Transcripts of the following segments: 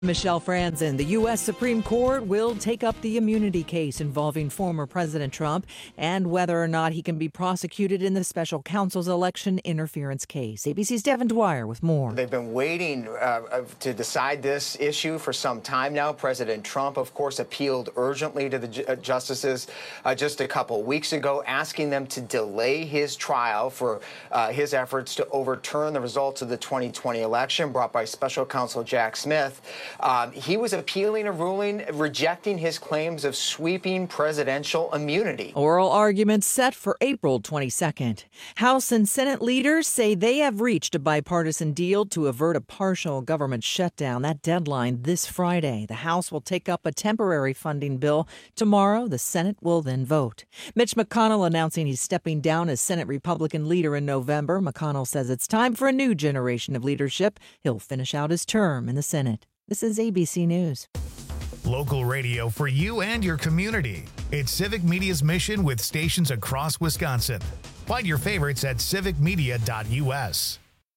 Michelle Franzen, the U.S. Supreme Court will take up the immunity case involving former President Trump and whether or not he can be prosecuted in the special counsel's election interference case. ABC's Devin Dwyer with more. They've been waiting to decide this issue for some time now. President Trump, of course, appealed urgently to the justices just a couple weeks ago, asking them to delay his trial for his efforts to overturn the results of the 2020 election brought by special counsel Jack Smith. He was appealing a ruling rejecting his claims of sweeping presidential immunity. Oral arguments set for April 22nd. House and Senate leaders say they have reached a bipartisan deal to avert a partial government shutdown. That deadline this Friday. The House will take up a temporary funding bill tomorrow. The Senate will then vote. Mitch McConnell announcing he's stepping down as Senate Republican leader in November. McConnell says it's time for a new generation of leadership. He'll finish out his term in the Senate. This is ABC News. Local radio for you and your community. It's Civic Media's mission with stations across Wisconsin. Find your favorites at civicmedia.us.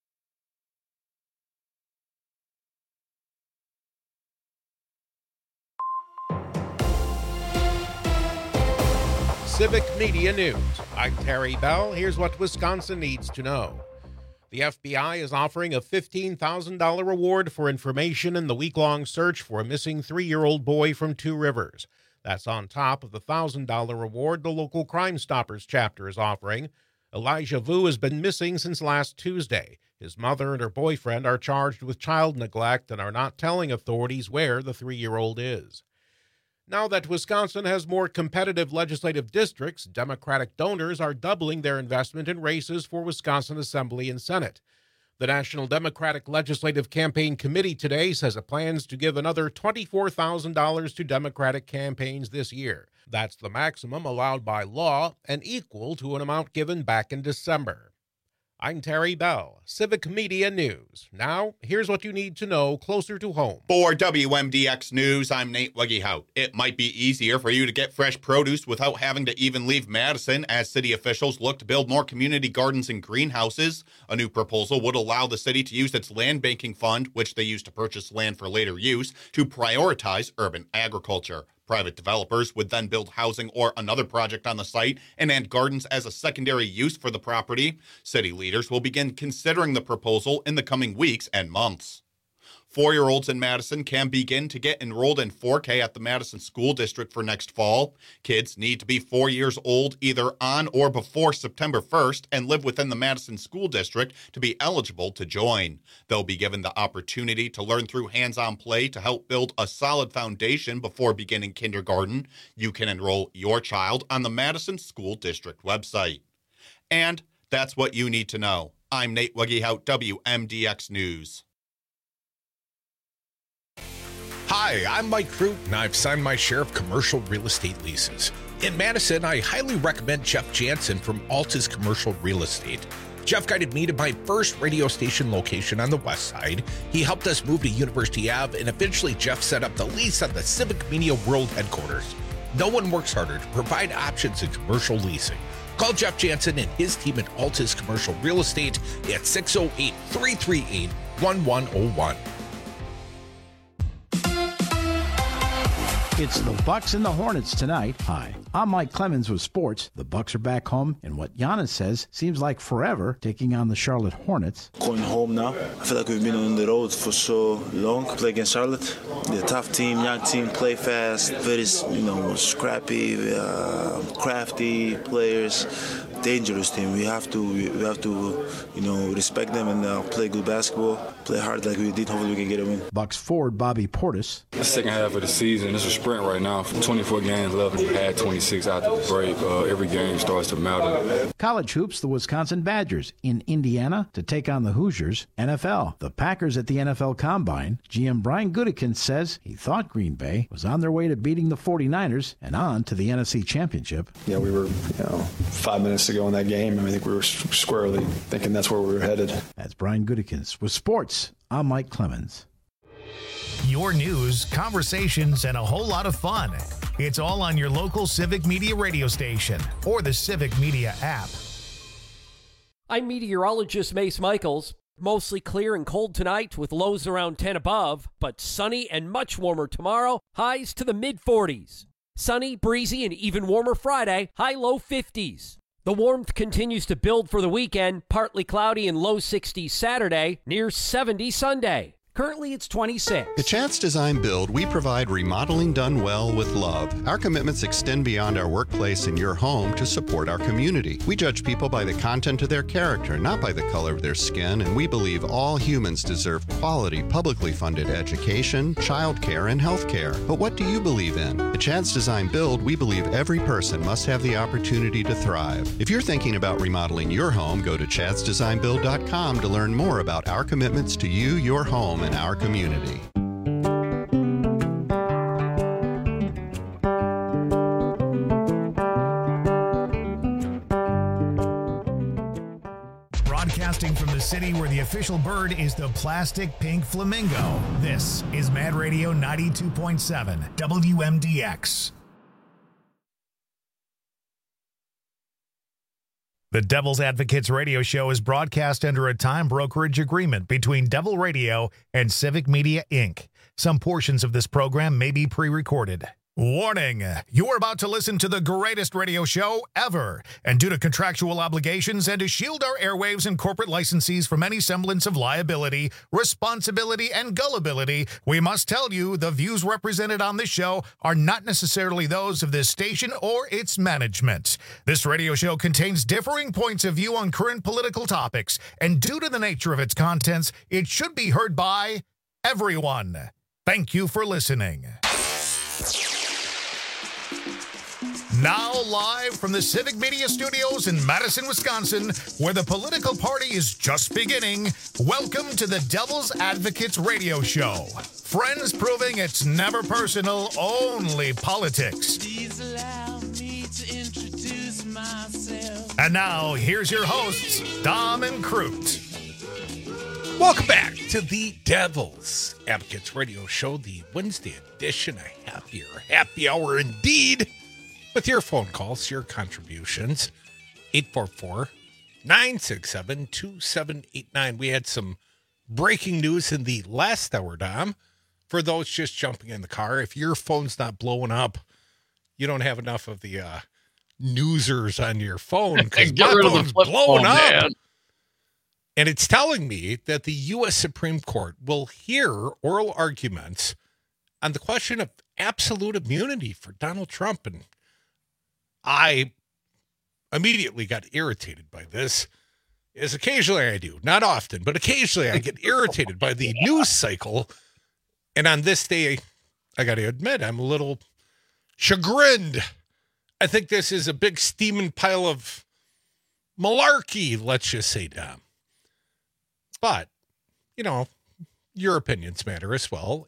Civic Media News. I'm Terry Bell. Here's what Wisconsin needs to know. The FBI is offering a $15,000 reward for information in the week-long search for a missing 3-year-old boy from Two Rivers. That's on top of the $1,000 reward the local Crime Stoppers chapter is offering. Elijah Vu has been missing since last Tuesday. His mother and her boyfriend are charged with child neglect and are not telling authorities where the 3-year-old is. Now that Wisconsin has more competitive legislative districts, Democratic donors are doubling their investment in races for Wisconsin Assembly and Senate. The National Democratic Legislative Campaign Committee today says it plans to give another $24,000 to Democratic campaigns this year. That's the maximum allowed by law and equal to an amount given back in December. I'm Terry Bell, Civic Media News. Now, here's what you need to know closer to home. For WMDX News, I'm Nate Weggehout. It might be easier for you to get fresh produce without having to even leave Madison as city officials look to build more community gardens and greenhouses. A new proposal would allow the city to use its land banking fund, which they use to purchase land for later use, to prioritize urban agriculture. Private developers would then build housing or another project on the site and add gardens as a secondary use for the property. City leaders will begin considering the proposal in the coming weeks and months. 4-year-olds in Madison can begin to get enrolled in 4K at the Madison School District for next fall. Kids need to be 4 years old either on or before September 1st and live within the Madison School District to be eligible to join. They'll be given the opportunity to learn through hands-on play to help build a solid foundation before beginning kindergarten. You can enroll your child on the Madison School District website. And that's what you need to know. I'm Nate Weggehout, WMDX News. Hi, I'm Mike Crute, and I've signed my share of commercial real estate leases. In Madison, I highly recommend Jeff Jansen from Altus Commercial Real Estate. Jeff guided me to my first radio station location on the west side. He helped us move to University Ave, and eventually Jeff set up the lease on the Civic Media World headquarters. No one works harder to provide options in commercial leasing. Call Jeff Jansen and his team at Altus Commercial Real Estate at 608-338-1101. It's the Bucks and the Hornets tonight. Hi, I'm Mike Clemens with sports. The Bucks are back home, and what Giannis says seems like forever, taking on the Charlotte Hornets. Going home now. I feel like we've been on the road for so long. Play against Charlotte. They're a tough team, young team, play fast, very scrappy, crafty players. Dangerous team. We have to respect them and play good basketball, play hard like we did. Hopefully we can get a win. Bucks forward Bobby Portis. The second half of the season, it's a sprint right now. 24 games left. We had 26 after the break. Every game starts to matter. College hoops, the Wisconsin Badgers in Indiana to take on the Hoosiers. NFL, the Packers at the NFL Combine. GM Brian Gutekunst says he thought Green Bay was on their way to beating the 49ers and on to the NFC Championship. Yeah, we were 5 minutes ago in that game. I think we were squarely thinking that's where we were headed. That's Brian Gutekunst with sports. I'm Mike Clemens. Your news, conversations, and a whole lot of fun. It's all on your local Civic Media radio station or the Civic Media app. I'm meteorologist Mace Michaels. Mostly clear and cold tonight with lows around 10 above, but sunny and much warmer tomorrow, highs to the mid-40s. Sunny, breezy, and even warmer Friday, high-low 50s. The warmth continues to build for the weekend, partly cloudy and low 60s Saturday, near 70 Sunday. Currently, it's 26. At Chance Design Build, we provide remodeling done well with love. Our commitments extend beyond our workplace and your home to support our community. We judge people by the content of their character, not by the color of their skin, and we believe all humans deserve quality, publicly funded education, childcare, and health care. But what do you believe in? At Chance Design Build, we believe every person must have the opportunity to thrive. If you're thinking about remodeling your home, go to chancedesignbuild.com to learn more about our commitments to you, your home, and our community. Broadcasting from the city where the official bird is the plastic pink flamingo. This is Mad Radio 92.7 WMDX. The Devil's Advocates radio show is broadcast under a time brokerage agreement between Devil Radio and Civic Media, Inc. Some portions of this program may be pre-recorded. Warning! You're about to listen to the greatest radio show ever. And due to contractual obligations and to shield our airwaves and corporate licensees from any semblance of liability, responsibility, and gullibility, we must tell you the views represented on this show are not necessarily those of this station or its management. This radio show contains differing points of view on current political topics, and due to the nature of its contents, it should be heard by everyone. Thank you for listening. Now live from the Civic Media Studios in Madison, Wisconsin, where the political party is just beginning, welcome to the Devil's Advocates radio show. Friends proving it's never personal, only politics. Please allow me to introduce myself. And now, here's your hosts, Dom and Crute. Welcome back to the Devil's Advocates radio show, the Wednesday edition, a happier happy hour indeed. With your phone calls, your contributions, 844-967-2789. We had some breaking news in the last hour, Dom. For those just jumping in the car, if your phone's not blowing up, you don't have enough of the newsers on your phone because my phone's blowing up. Man. And it's telling me that the U.S. Supreme Court will hear oral arguments on the question of absolute immunity for Donald Trump. And I immediately got irritated by this, as occasionally I do. Not often, but occasionally I get irritated by the news cycle. And on this day, I got to admit, I'm a little chagrined. I think this is a big steaming pile of malarkey, let's just say, Dom. But, you know, your opinions matter as well.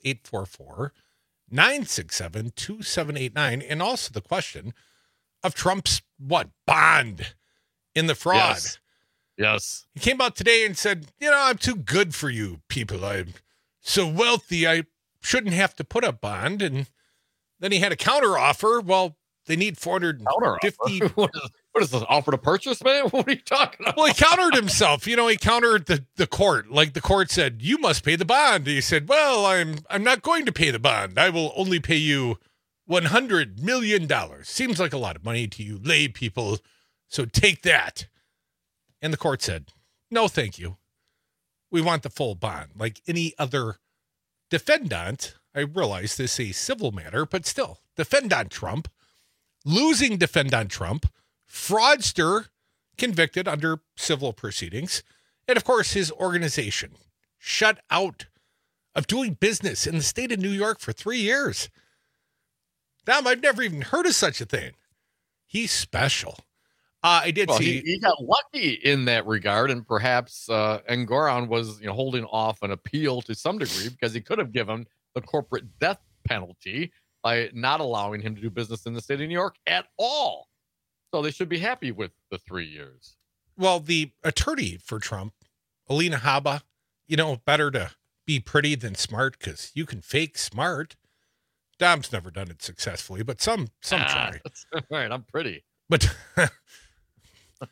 844-967-2789. And also the question of Trump's, bond in the fraud. Yes. He came out today and said, I'm too good for you people. I'm so wealthy, I shouldn't have to put up bond. And then he had a counter offer. Well, they need $450. What is this, offer to purchase, man? What are you talking about? Well, he countered himself. He countered the court. Like the court said, you must pay the bond. He said, well, I'm not going to pay the bond. I will only pay you $100 million. Seems like a lot of money to you lay people, so take that. And the court said, no, thank you. We want the full bond. Like any other defendant, I realize this is a civil matter, but still, defendant Trump, losing defendant Trump, fraudster convicted under civil proceedings, and of course his organization shut out of doing business in the state of New York for 3 years. Dom, I've never even heard of such a thing. He's special. I did see he got lucky in that regard, and perhaps Engoron was holding off an appeal to some degree because he could have given the corporate death penalty by not allowing him to do business in the state of New York at all. So they should be happy with the 3 years. Well, the attorney for Trump, Alina Habba, better to be pretty than smart because you can fake smart. Dom's never done it successfully, but some try. All right, I'm pretty. But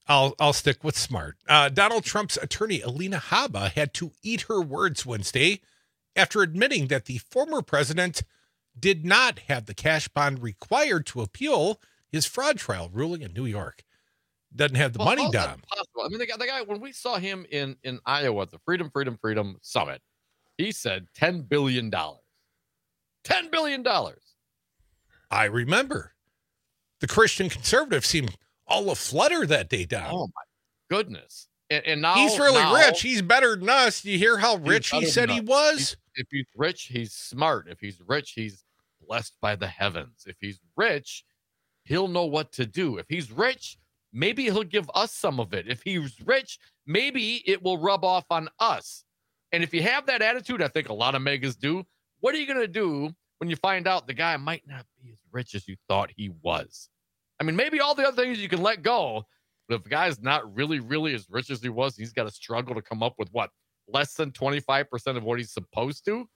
I'll stick with smart. Donald Trump's attorney, Alina Habba, had to eat her words Wednesday after admitting that the former president did not have the cash bond required to appeal his fraud trial ruling in New York. Doesn't have the money, how's that Dom. possible? I mean, the guy, when we saw him in Iowa at the Freedom Summit, he said $10 billion. $10 billion. I remember. The Christian conservatives seemed all aflutter that day, Dom. Oh, my goodness. And now he's really rich. He's better than us. Do you hear how rich he said he was? If he's rich, he's smart. If he's rich, he's blessed by the heavens. If he's rich, he'll know what to do. If he's rich, maybe he'll give us some of it. If he's rich, maybe it will rub off on us. And if you have that attitude, I think a lot of megas do, what are you going to do when you find out the guy might not be as rich as you thought he was? I mean, maybe all the other things you can let go, but if the guy's not really, really as rich as he was, he's got to struggle to come up with what? Less than 25% of what he's supposed to?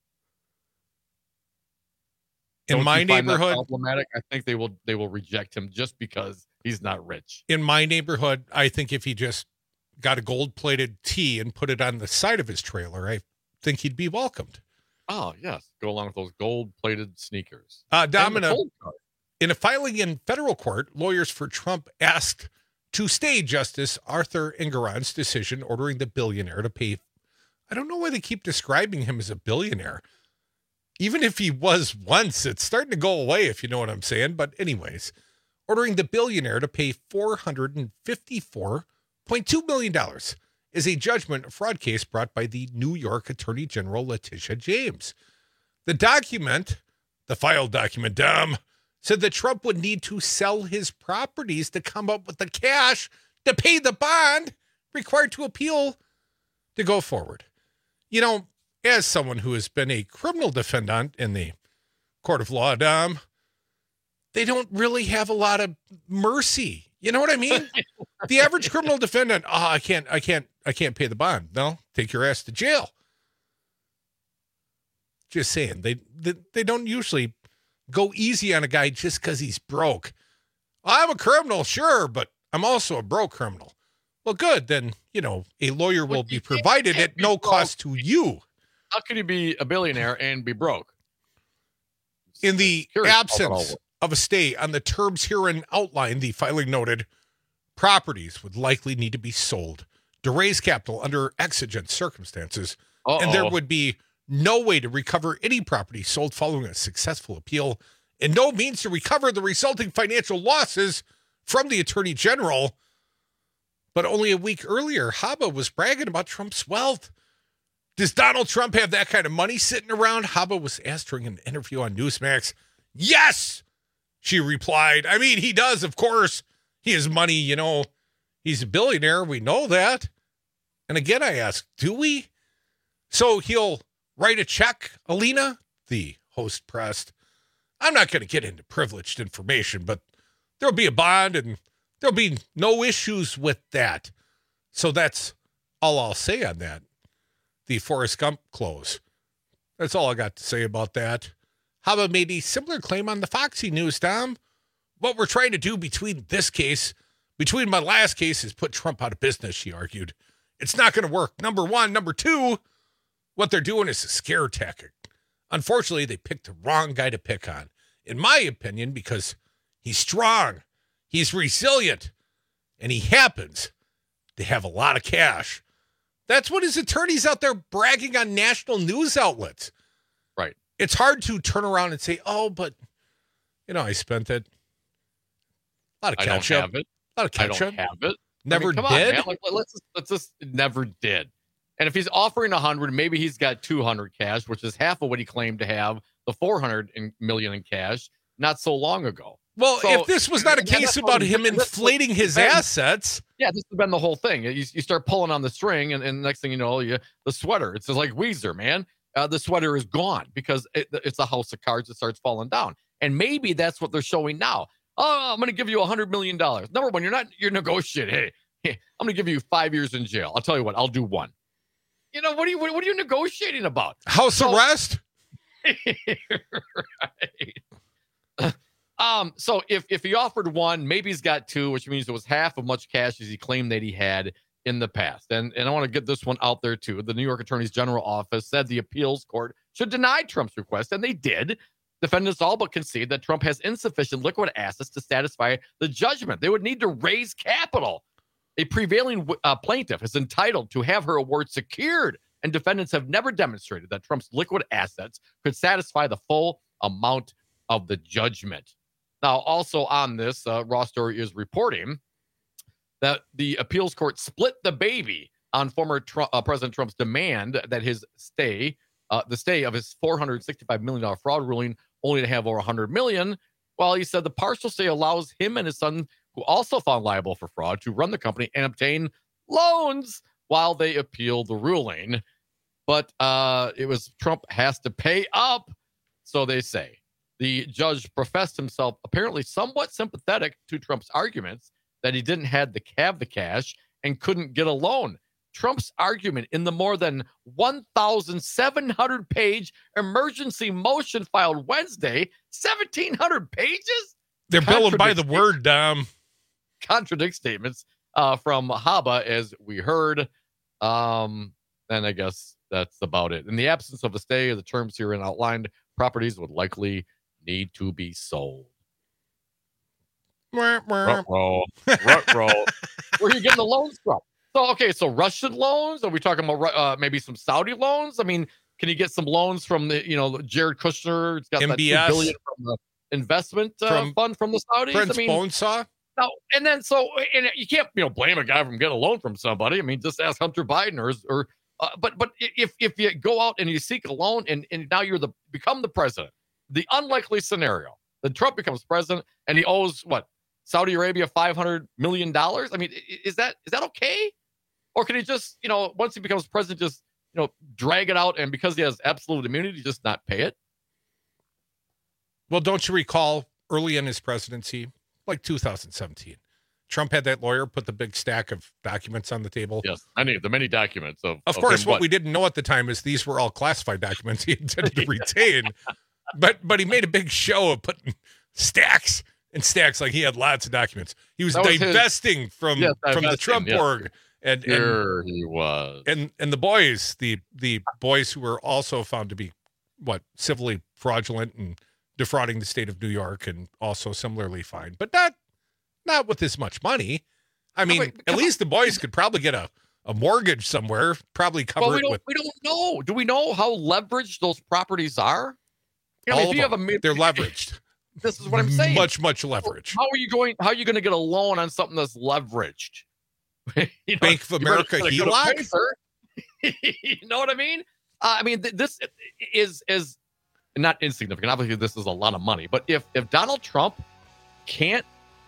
In my neighborhood, problematic. I think they will reject him just because he's not rich. In my neighborhood, I think if he just got a gold-plated tee and put it on the side of his trailer, I think he'd be welcomed. Oh, yes. Go along with those gold-plated sneakers. Dom, in a filing in federal court, lawyers for Trump asked to stay Justice Arthur Engoron's decision ordering the billionaire to pay. I don't know why they keep describing him as a billionaire. Even if he was once, it's starting to go away, if you know what I'm saying. But anyways, ordering the billionaire to pay $454.2 million is a judgment fraud case brought by the New York Attorney General Letitia James. The document, the filed document, Dom, said that Trump would need to sell his properties to come up with the cash to pay the bond required to appeal to go forward. You know, as someone who has been a criminal defendant in the court of law, Dom, they don't really have a lot of mercy. You know what I mean? The average criminal defendant, I can't pay the bond. No, take your ass to jail. Just saying, they don't usually go easy on a guy just because he's broke. I'm a criminal, sure, but I'm also a broke criminal. Well, good. Then, you know, a lawyer will be provided at no cost to you. How can you be a billionaire and be broke? In the absence of a stay on the terms herein outlined, the filing noted, properties would likely need to be sold to raise capital under exigent circumstances, and there would be no way to recover any property sold following a successful appeal, and no means to recover the resulting financial losses from the Attorney General. But only a week earlier, Habba was bragging about Trump's wealth. Does Donald Trump have that kind of money sitting around? Habba was asked during an interview on Newsmax. Yes, she replied. I mean, he does, of course. He has money, you know. He's a billionaire. We know that. And again, I ask, do we? So he'll write a check, Alina, the host pressed. I'm not going to get into privileged information, but there'll be a bond and there'll be no issues with that. So that's all I'll say on that. The Forrest Gump close. That's all I got to say about that. Habba made a similar claim on the Foxy News, Tom. What we're trying to do between my last case is put Trump out of business, she argued. It's not going to work. Number one. Number two, what they're doing is a scare tactic. Unfortunately, they picked the wrong guy to pick on, in my opinion, because he's strong, he's resilient, and he happens to have a lot of cash. That's what his attorney's out there bragging on national news outlets. Right. It's hard to turn around and say, oh, but, you know, I spent it. A lot of ketchup. I don't have it. A lot of ketchup. I don't have it. Never come did. On, man. Like, let's just never did. And if he's offering 100, maybe he's got 200 cash, which is half of what he claimed to have, the 400 million in cash, not so long ago. Well, so, if this was not a case about him inflating his assets. Yeah, this has been the whole thing. You start pulling on the string, and next thing you know, the sweater. It's just like Weezer, man. The sweater is gone because it's a house of cards that starts falling down. And maybe that's what they're showing now. Oh, I'm going to give you $100 million. Number one, you're negotiating. Hey, I'm going to give you 5 years in jail. I'll tell you what, I'll do 1. You know, what are you negotiating about? House arrest? Right. So if he offered one, maybe he's got two, which means it was half of much cash as he claimed that he had in the past. And I want to get this one out there too. The New York Attorney's General Office said the appeals court should deny Trump's request, and they did. Defendants all but concede that Trump has insufficient liquid assets to satisfy the judgment. They would need to raise capital. A prevailing plaintiff is entitled to have her award secured, and defendants have never demonstrated that Trump's liquid assets could satisfy the full amount of the judgment. Now, also on this, Raw Story is reporting that the appeals court split the baby on former President Trump's demand that his stay, the stay of his $465 million fraud ruling, only to have over $100 million. Well, he said the partial stay allows him and his son, who also found liable for fraud, to run the company and obtain loans while they appeal the ruling. But it was Trump has to pay up, so they say. The judge professed himself apparently somewhat sympathetic to Trump's arguments that he didn't have the cash and couldn't get a loan. Trump's argument in the more than 1,700-page emergency motion filed Wednesday, 1,700 pages? They're billing by the word, contradict statements from Haba, as we heard. And I guess that's about it. In the absence of a stay, the terms herein outlined, properties would likely need to be sold. Ruh-roh. Where are you getting the loans from? So Russian loans? Are we talking about maybe some Saudi loans? I mean, can you get some loans from the, Jared Kushner? It's got MBS. that $2 billion from the investment fund from the Saudis. Prince Bonesaw? No, and you can't blame a guy from getting a loan from somebody. I mean, just ask Hunter Biden but if you go out and you seek a loan and now become the president, the unlikely scenario that Trump becomes president and he owes Saudi Arabia $500 million. I mean, is that okay? Or can he just, once he becomes president, just, drag it out and because he has absolute immunity, just not pay it? Well, don't you recall early in his presidency, like 2017, Trump had that lawyer put the big stack of documents on the table? Yes, the many documents. Of course, what we didn't know at the time is these were all classified documents he intended to retain. But he made a big show of putting stacks and stacks, like he had lots of documents. He was divesting from the Trump org. And sure he was. And the boys, the boys who were also found to be civilly fraudulent and defrauding the state of New York and also similarly fined, but not with this much money. I mean, at least the boys could probably get a mortgage somewhere, probably cover it with. We don't know. Do we know how leveraged those properties are? They're leveraged. This is what I'm saying. Much leverage. How are you going to get a loan on something that's leveraged? Bank of America HELOC? You know what I mean? This is not insignificant. Obviously, this is a lot of money. But if Donald Trump can't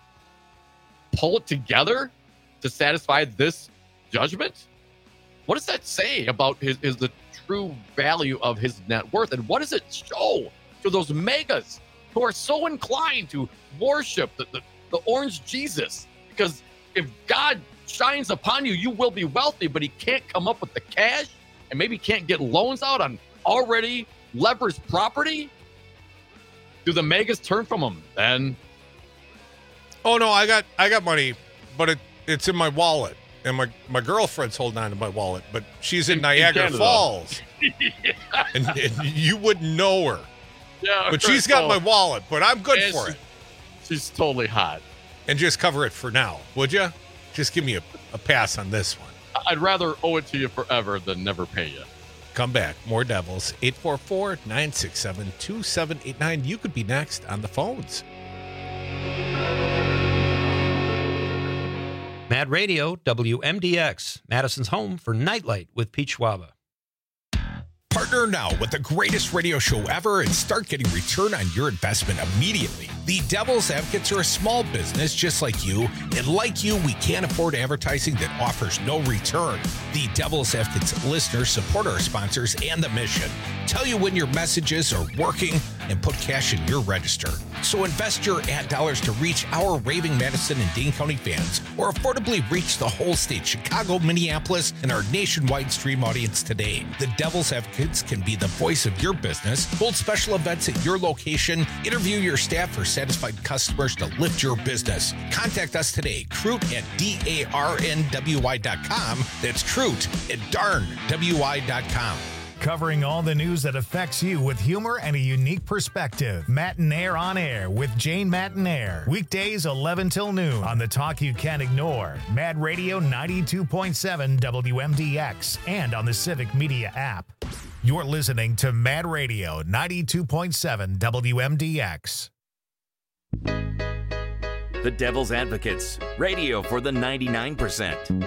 pull it together to satisfy this judgment, what does that say about the true value of his net worth? And what does it show to those megas who are so inclined to worship the orange Jesus? Because if God shines upon you, you will be wealthy, but he can't come up with the cash and maybe can't get loans out on already leveraged property. Do the megas turn from him then? Oh no, I got money, but it's in my wallet, and my girlfriend's holding on to my wallet, but she's in Niagara Falls, and you wouldn't know her. Yeah, but she's got my wallet, but I'm good for it. She's totally hot. And just cover it for now, would you? Just give me a pass on this one. I'd rather owe it to you forever than never pay you. Come back. More Devils. 844-967-2789. You could be next on the phones. Mad Radio, WMDX, Madison's home for Nightlight with Pete Schwaba. Partner now with the greatest radio show ever and start getting return on your investment immediately. The Devil's Advocates are a small business just like you, and like you, we can't afford advertising that offers no return. The Devil's Advocates listeners support our sponsors and the mission. Tell you when your messages are working, and put cash in your register. So invest your ad dollars to reach our raving Madison and Dane County fans, or affordably reach the whole state, Chicago, Minneapolis, and our nationwide stream audience today. The Devil's Advocates can be the voice of your business, hold special events at your location, interview your staff for satisfied customers to lift your business. Contact us today, Crute at darnwy.com. That's Crute at darnwy.com. Covering all the news that affects you with humor and a unique perspective. Matinaire on Air with Jane Matinaire. Weekdays 11 till noon on the talk you can't ignore. Mad Radio 92.7 WMDX and on the Civic Media app. You're listening to Mad Radio 92.7 WMDX. The Devil's Advocates, radio for the 99%.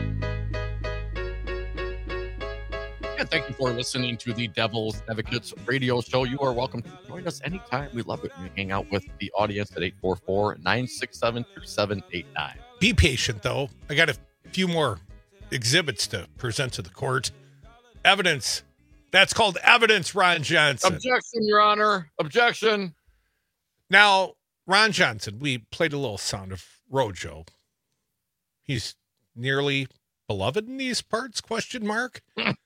And thank you for listening to the Devil's Advocates radio show. You are welcome to join us anytime. We love it when you hang out with the audience at 844-967-3789. Be patient, though. I got a few more exhibits to present to the court. Evidence. That's called evidence, Ron Johnson. Objection, Your Honor. Objection. Now, Ron Johnson, we played a little sound of Rojo. He's nearly beloved in these parts, question mark.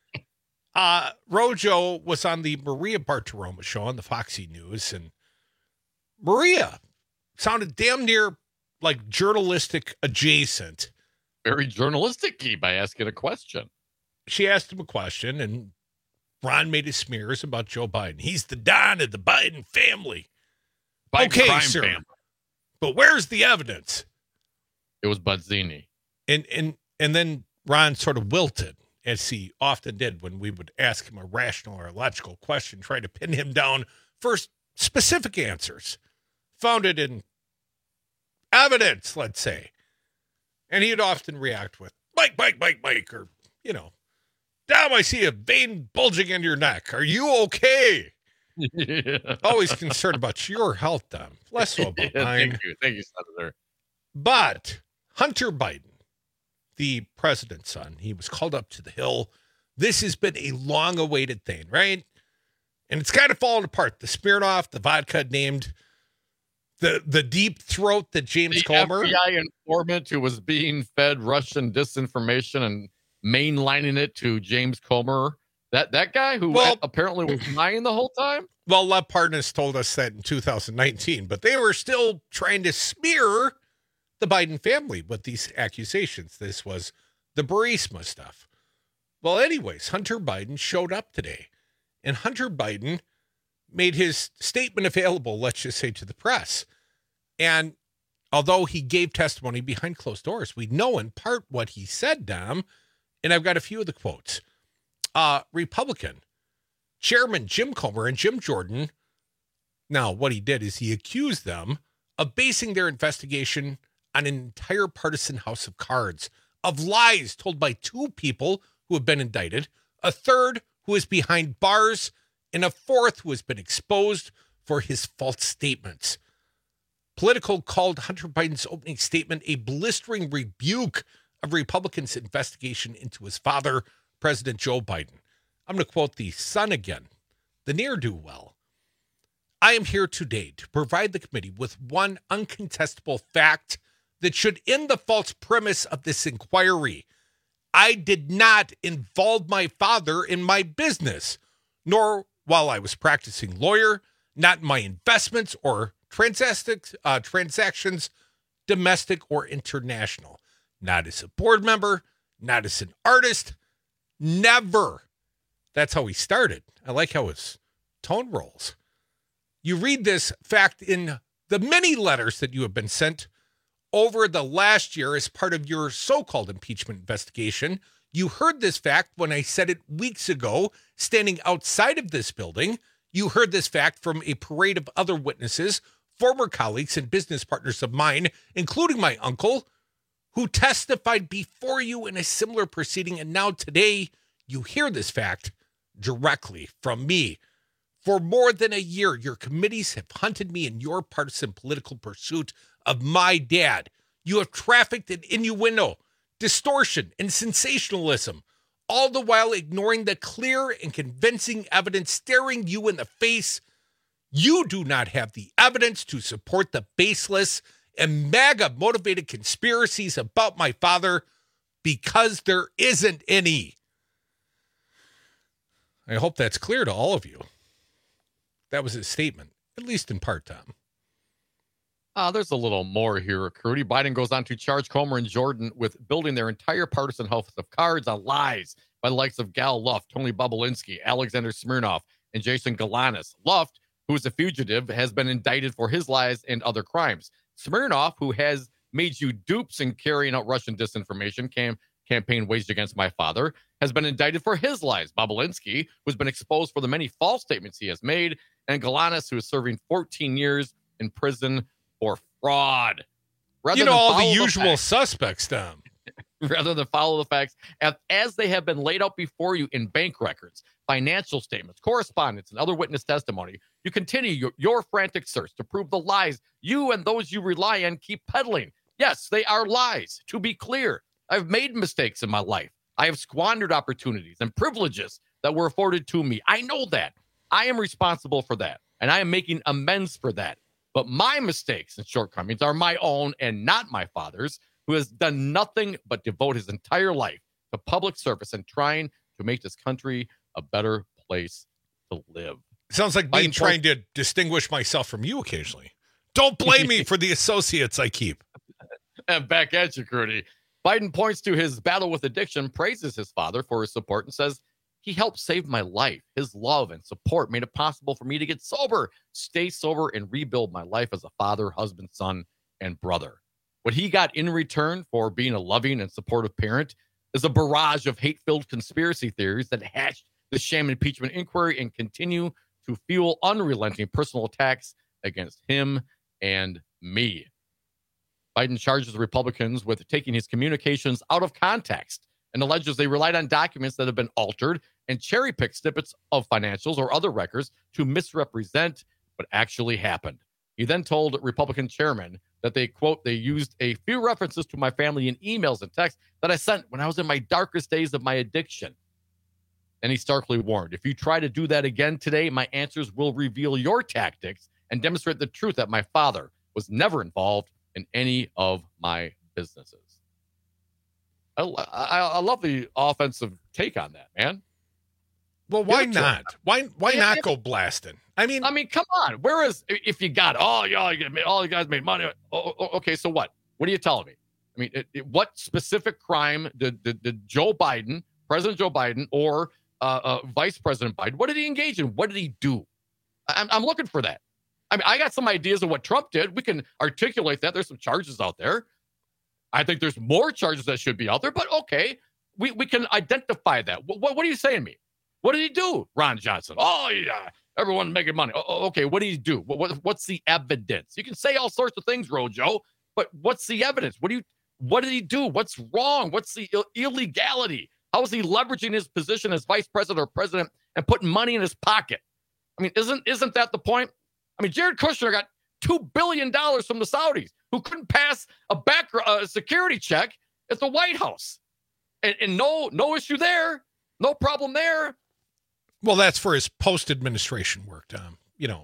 Rojo was on the Maria Bartiromo show on the Foxy News, and Maria sounded damn near like journalistic adjacent. Very journalistic-y by asking a question. She asked him a question, and Ron made his smears about Joe Biden. He's the Don of the Biden family. Biden okay, crime sir. family. But where's the evidence? It was Buzzini. And then Ron sort of wilted, as he often did when we would ask him a rational or logical question, try to pin him down for specific answers, founded in evidence, let's say. And he'd often react with, Mike, or, Dom, I see a vein bulging in your neck. Are you okay? Yeah. Always concerned about your health, Dom. Less so about mine. Thank you, Senator. But Hunter Biden, the president's son, he was called up to the Hill. This has been a long-awaited thing, right? And it's kind of fallen apart. The Smirnoff, the vodka named, the deep throat that James Comer. The FBI informant who was being fed Russian disinformation and mainlining it to James Comer. That guy who apparently was lying the whole time? Well, Lev Parnas told us that in 2019, but they were still trying to smear the Biden family with these accusations. This was the Burisma stuff. Well, anyways, Hunter Biden showed up today, and Hunter Biden made his statement available, let's just say, to the press. And although he gave testimony behind closed doors, we know in part what he said, Dom, and I've got a few of the quotes. Republican Chairman Jim Comer and Jim Jordan, now what he did is he accused them of basing their investigation on an entire partisan house of cards, of lies told by two people who have been indicted, a third who is behind bars, and a fourth who has been exposed for his false statements. Politico called Hunter Biden's opening statement a blistering rebuke of Republicans' investigation into his father, President Joe Biden. I'm going to quote the son again, the ne'er-do-well. I am here today to provide the committee with one uncontestable fact that should end the false premise of this inquiry. I did not involve my father in my business, nor while I was practicing lawyer, not in my investments or transactions, domestic or international, not as a board member, not as an artist, never. That's how he started. I like how his tone rolls. You read this fact in the many letters that you have been sent over the last year as part of your so-called impeachment investigation. You heard this fact when I said it weeks ago, standing outside of this building. You heard this fact from a parade of other witnesses, former colleagues and business partners of mine, including my uncle, who testified before you in a similar proceeding. And now today, you hear this fact directly from me. For more than a year, your committees have hunted me in your partisan political pursuit of my dad. You have trafficked in innuendo, distortion, and sensationalism, all the while ignoring the clear and convincing evidence staring you in the face. You do not have the evidence to support the baseless and MAGA-motivated conspiracies about my father because there isn't any. I hope that's clear to all of you. That was his statement, at least in part, Tom. There's a little more here, Rudy. Biden goes on to charge Comer and Jordan with building their entire partisan house of cards on lies by the likes of Gal Luft, Tony Bobulinski, Alexander Smirnov, and Jason Galanis. Luft, who is a fugitive, has been indicted for his lies and other crimes. Smirnov, who has made you dupes in carrying out Russian disinformation campaign waged against my father, has been indicted for his lies. Bobulinski, who's been exposed for the many false statements he has made, and Galanis, who is serving 14 years in prison for fraud. All the usual suspects, Tom. Rather than follow the facts as they have been laid out before you in bank records, financial statements, correspondence, and other witness testimony, you continue your frantic search to prove the lies you and those you rely on keep peddling. Yes, they are lies. To be clear, I've made mistakes in my life. I have squandered opportunities and privileges that were afforded to me. I know that. I am responsible for that, and I am making amends for that. But my mistakes and shortcomings are my own and not my father's, who has done nothing but devote his entire life to public service and trying to make this country a better place to live. Sounds like me trying to distinguish myself from you occasionally. Don't blame me for the associates I keep. And back at you, Rudy. Biden points to his battle with addiction, praises his father for his support, and says, he helped save my life. His love and support made it possible for me to get sober, stay sober, and rebuild my life as a father, husband, son, and brother. What he got in return for being a loving and supportive parent is a barrage of hate-filled conspiracy theories that hatched the sham impeachment inquiry and continue to fuel unrelenting personal attacks against him and me. Biden charges the Republicans with taking his communications out of context and alleges they relied on documents that have been altered and cherry-picked snippets of financials or other records to misrepresent what actually happened. He then told Republican chairman that they, quote, they used a few references to my family in emails and texts that I sent when I was in my darkest days of my addiction. And he starkly warned, if you try to do that again today, my answers will reveal your tactics and demonstrate the truth that my father was never involved in any of my businesses. I love the offensive take on that, man. Well, why not? Why not go blasting? I mean, come on. Whereas if you got all you guys made money. Okay, so what? What are you telling me? I mean, what specific crime did Joe Biden, President Joe Biden, or Vice President Biden, what did he engage in? What did he do? I'm looking for that. I mean, I got some ideas of what Trump did. We can articulate that. There's some charges out there. I think there's more charges that should be out there, but okay, we can identify that. What are you saying to me? What did he do, Ron Johnson? Oh, yeah, everyone making money. Okay, what did he do? What's the evidence? You can say all sorts of things, Rojo, but what's the evidence? What did he do? What's wrong? What's the illegality? How is he leveraging his position as vice president or president and putting money in his pocket? I mean, isn't that the point? I mean, Jared Kushner got $2 billion from the Saudis who couldn't pass a security check at the White House. And no issue there. No problem there. Well, that's for his post-administration work, Tom.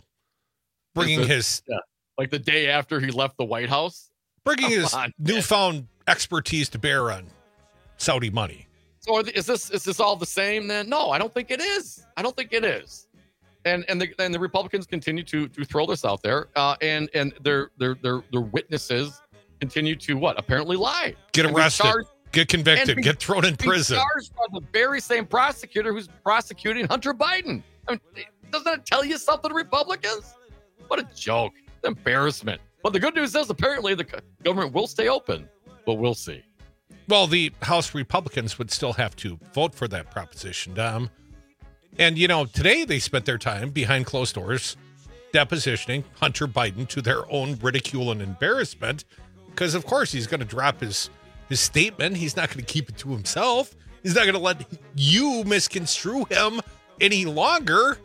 Bringing his... Yeah, like the day after he left the White House? Bringing his newfound expertise to bear on Saudi money. So is this all the same then? No, I don't think it is. I don't think it is. And the Republicans continue to throw this out there, and their witnesses continue to what? Apparently lie. Get arrested, get convicted, get thrown in prison. Charged by the very same prosecutor who's prosecuting Hunter Biden. I mean, doesn't that tell you something, Republicans? What a joke! Embarrassment. But the good news is apparently the government will stay open, but we'll see. Well, the House Republicans would still have to vote for that proposition, Dom. And, today they spent their time behind closed doors depositioning Hunter Biden to their own ridicule and embarrassment because, of course, he's going to drop his statement. He's not going to keep it to himself. He's not going to let you misconstrue him any longer.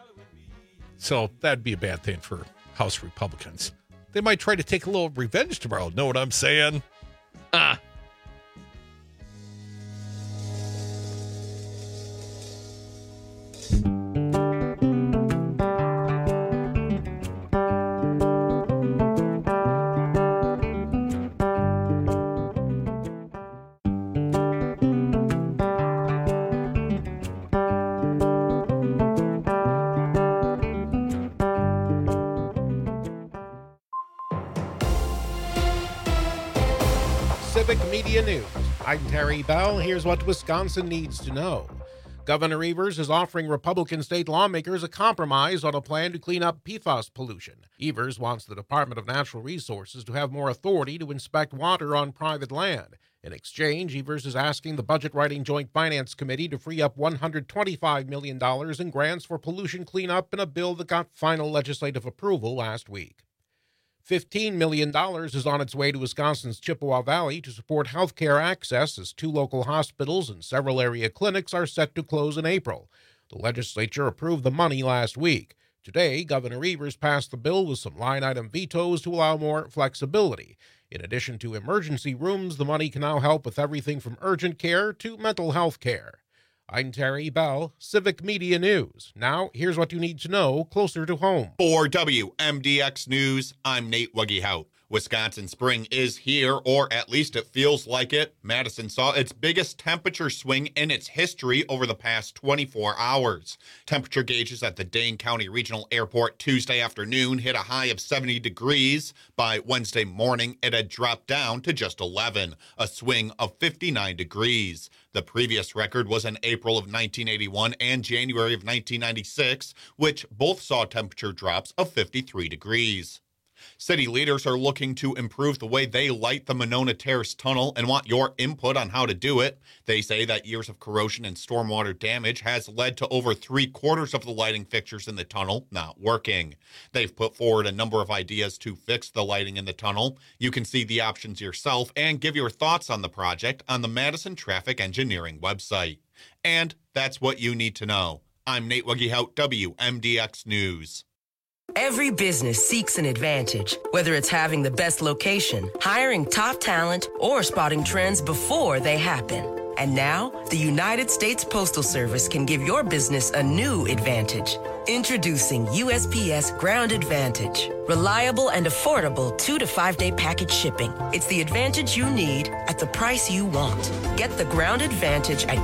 So that'd be a bad thing for House Republicans. They might try to take a little revenge tomorrow. Know what I'm saying? Civic Media News. I'm Terry Bell. Here's what Wisconsin needs to know. Governor Evers is offering Republican state lawmakers a compromise on a plan to clean up PFAS pollution. Evers wants the Department of Natural Resources to have more authority to inspect water on private land. In exchange, Evers is asking the Budget-Writing Joint Finance Committee to free up $125 million in grants for pollution cleanup in a bill that got final legislative approval last week. $15 million is on its way to Wisconsin's Chippewa Valley to support health care access as 2 local hospitals and several area clinics are set to close in April. The legislature approved the money last week. Today, Governor Evers passed the bill with some line-item vetoes to allow more flexibility. In addition to emergency rooms, the money can now help with everything from urgent care to mental health care. I'm Terry Bell, Civic Media News. Now, here's what you need to know closer to home. For WMDX News, I'm Nate Wuggy-Hout. Wisconsin spring is here, or at least it feels like it. Madison saw its biggest temperature swing in its history over the past 24 hours. Temperature gauges at the Dane County Regional Airport Tuesday afternoon hit a high of 70 degrees. By Wednesday morning, it had dropped down to just 11, a swing of 59 degrees. The previous record was in April of 1981 and January of 1996, which both saw temperature drops of 53 degrees. City leaders are looking to improve the way they light the Monona Terrace Tunnel and want your input on how to do it. They say that years of corrosion and stormwater damage has led to over 3/4 of the lighting fixtures in the tunnel not working. They've put forward a number of ideas to fix the lighting in the tunnel. You can see the options yourself and give your thoughts on the project on the Madison Traffic Engineering website. And that's what you need to know. I'm Nate Wuggy-Hout, WMDX News. Every business seeks an advantage, whether it's having the best location, hiring top talent, or spotting trends before they happen. And now, the United States Postal Service can give your business a new advantage. Introducing USPS Ground Advantage. Reliable and affordable 2 to 5 day package shipping. It's the advantage you need at the price you want. Get the Ground Advantage at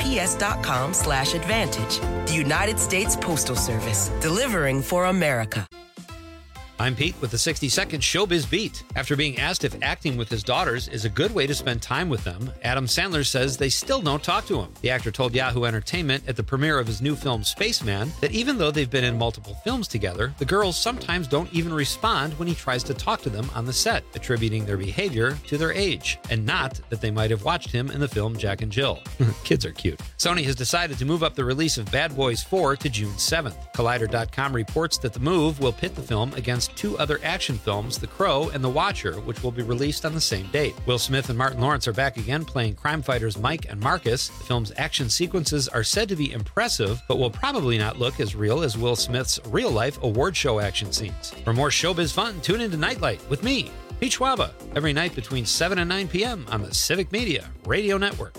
USPS.com/advantage. The United States Postal Service, delivering for America. I'm Pete with the 60-second Showbiz Beat. After being asked if acting with his daughters is a good way to spend time with them, Adam Sandler says they still don't talk to him. The actor told Yahoo Entertainment at the premiere of his new film Spaceman that even though they've been in multiple films together, the girls sometimes don't even respond when he tries to talk to them on the set, attributing their behavior to their age, and not that they might have watched him in the film Jack and Jill. Kids are cute. Sony has decided to move up the release of Bad Boys 4 to June 7th. Collider.com reports that the move will pit the film against 2 other action films, The Crow and The Watcher, which will be released on the same date. Will Smith and Martin Lawrence are back again playing crime fighters Mike and Marcus. The film's action sequences are said to be impressive, but will probably not look as real as Will Smith's real-life award show action scenes. For more showbiz fun, tune into Nightlight with me, Pete Schwaba, every night between 7 and 9 p.m. on the Civic Media Radio Network.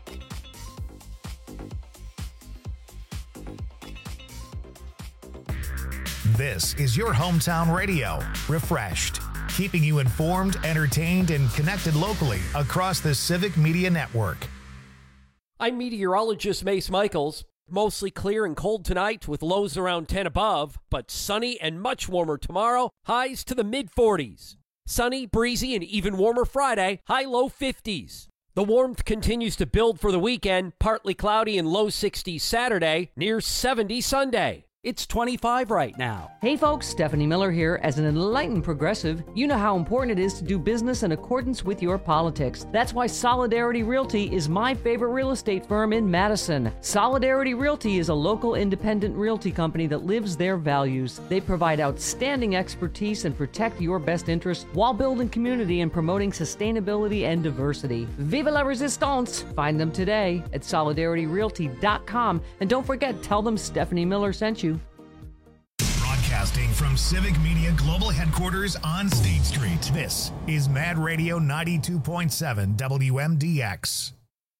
This is your hometown radio, Refreshed, keeping you informed, entertained, and connected locally across the Civic Media Network. I'm meteorologist Mace Michaels. Mostly clear and cold tonight with lows around 10 above, but sunny and much warmer tomorrow, highs to the mid-40s. Sunny, breezy, and even warmer Friday, high-low 50s. The warmth continues to build for the weekend, partly cloudy and low 60s Saturday, near 70 Sunday. It's 25 right now. Hey folks, Stephanie Miller here. As an enlightened progressive, you know how important it is to do business in accordance with your politics. That's why Solidarity Realty is my favorite real estate firm in Madison. Solidarity Realty is a local independent realty company that lives their values. They provide outstanding expertise and protect your best interests while building community and promoting sustainability and diversity. Vive la resistance! Find them today at solidarityrealty.com. And don't forget, tell them Stephanie Miller sent you. Broadcasting from Civic Media Global Headquarters on State Street, this is Mad Radio 92.7 WMDX.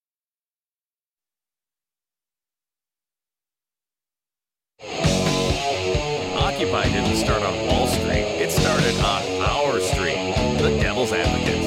Occupy didn't start on Wall Street. It started on our street, the Devil's Advocates.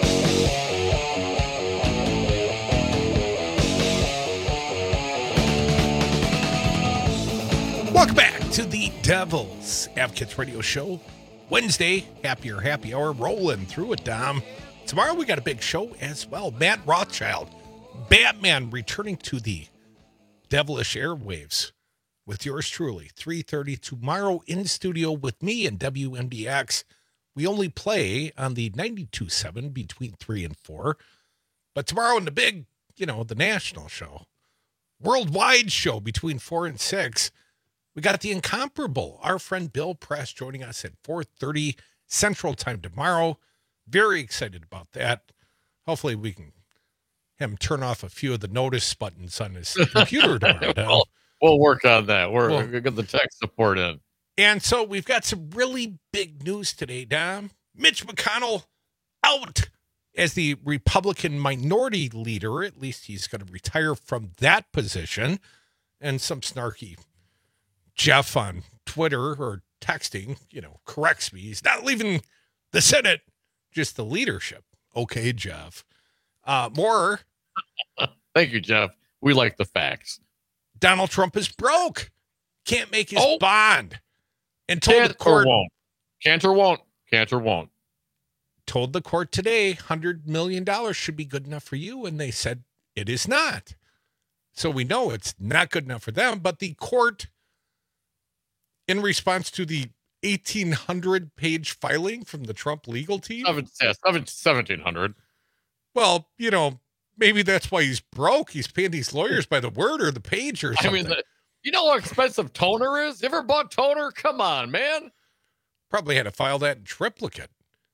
Welcome back to the Devil's Advocates Radio Show. Wednesday, happy hour, rolling through it, Dom. Tomorrow we got a big show as well. Matt Rothschild, Batman, returning to the devilish airwaves with yours truly. 3:30 tomorrow in studio with me and WMDX. We only play on the 92.7 between 3 and 4. But tomorrow in the big, the national show, worldwide show between 4 and 6, we got the incomparable, our friend Bill Press joining us at 4:30 Central Time tomorrow. Very excited about that. Hopefully we can have him turn off a few of the notice buttons on his computer tomorrow. We'll work on that. We'll get the tech support in. And so we've got some really big news today, Dom. Mitch McConnell out as the Republican minority leader. At least he's going to retire from that position. And some snarky Jeff on Twitter or texting, corrects me. He's not leaving the Senate, just the leadership. Okay, Jeff. More. Thank you, Jeff. We like the facts. Donald Trump is broke. Can't make his bond. And told Can't the court. Can't or won't. Told the court today $100 million should be good enough for you. And they said it is not. So we know it's not good enough for them. But the court, in response to the 1,800-page filing from the Trump legal team. 1,700. Well, maybe that's why he's broke. He's paying these lawyers by the word or the page or something. I mean, you know how expensive toner is? You ever bought toner? Come on, man. Probably had to file that in triplicate.